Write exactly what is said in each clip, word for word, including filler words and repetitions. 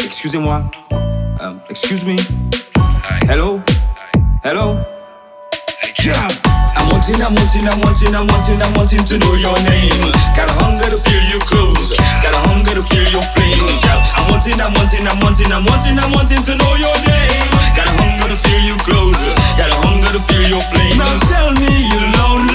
excusez-moi. Um, excuse me. Hello? Hello? Yeah. I'm wanting, I'm wanting, I'm wanting, I'm wanting, I'm wanting to know your name. Got a hunger to feel you close. Got a hunger to feel your flame. Yeah. I'm wanting, I'm wanting, I'm wanting, I'm wanting, I'm wanting to know your name. Got a hunger to feel you close. Got a hunger to feel your flame. Now tell me you're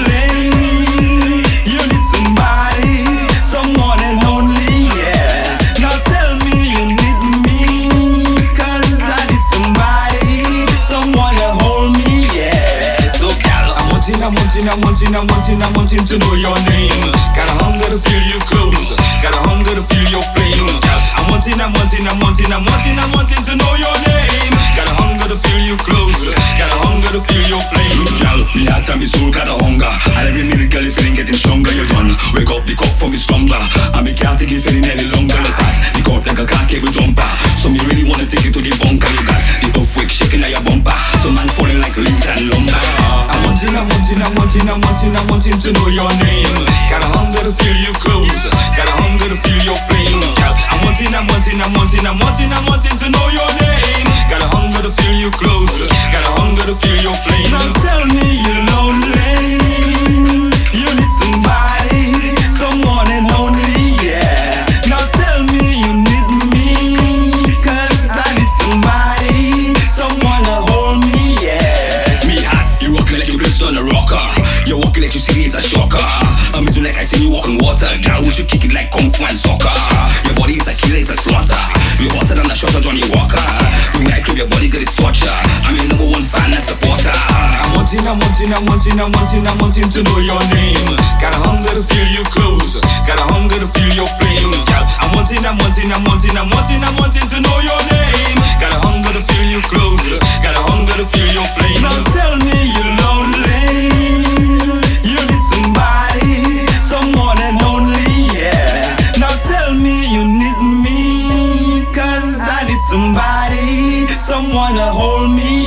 lonely. You need somebody, someone and only, yeah. Now tell me you need me, cause I need somebody, someone to hold me, yeah. So gal, I'm wanting, I'm wanting, I'm wanting, I'm wanting, I'm wanting to know your name. Got a hunger to feel you close. Got a hunger to feel your flame, gal. I'm wanting, I'm wanting, I'm wanting, I'm wanting, I'm wanting to know your name. Got a hunger to feel you close. Got a hunger to feel your flame, gal. Me heart and me soul got a hunger, and every minute, girl, you feeling getting stronger. You done wake up the cup for me slumber, and me can't take it feeling any longer. You pass the cup like a car cable jumper, so me really wanna take it to the bunker. You got the earthquake shaking at your bumper, so man falling like leaves and lumber. I'm wanting, I'm wanting, I'm wanting, I'm wanting, I'm wanting to know your name. Got a hunger to feel you close. Got a hunger to feel your flame, girl. I'm wanting, I'm wanting, I'm wanting, I'm wanting, I'm wanting to know your name. Got a hunger to feel you close. Got a hunger to feel your flame. Now tell me you're lonely. You need somebody, someone and only, yeah. Now tell me you need me, cause I need somebody, someone to hold me, yeah. Me hot, you rockin' like you blessed on a rocker. You're walking like you see it's a shocker. Amazing like I see you walk on water. Girl, we should kick it like Kung Fu and soccer. Your body is a killer, it's a slaughter. You're hotter than a shot of Johnny Walker. You like your body, get its torture. I'm your number one fan and supporter. I'm wanting, I'm wanting, I'm wanting, I'm wanting, I'm wanting to know your name. Got a hunger to feel you close. Got a hunger to feel your flame, girl. I'm wanting, I'm wanting, I'm wanting, I'm wanting, I'm wanting to know your name. Got a hunger to feel you close. Got a hunger to feel your flame. Now tell me you're lonely. You need somebody, someone and only, yeah. Now tell me you need me, cause I need somebody, someone to hold me,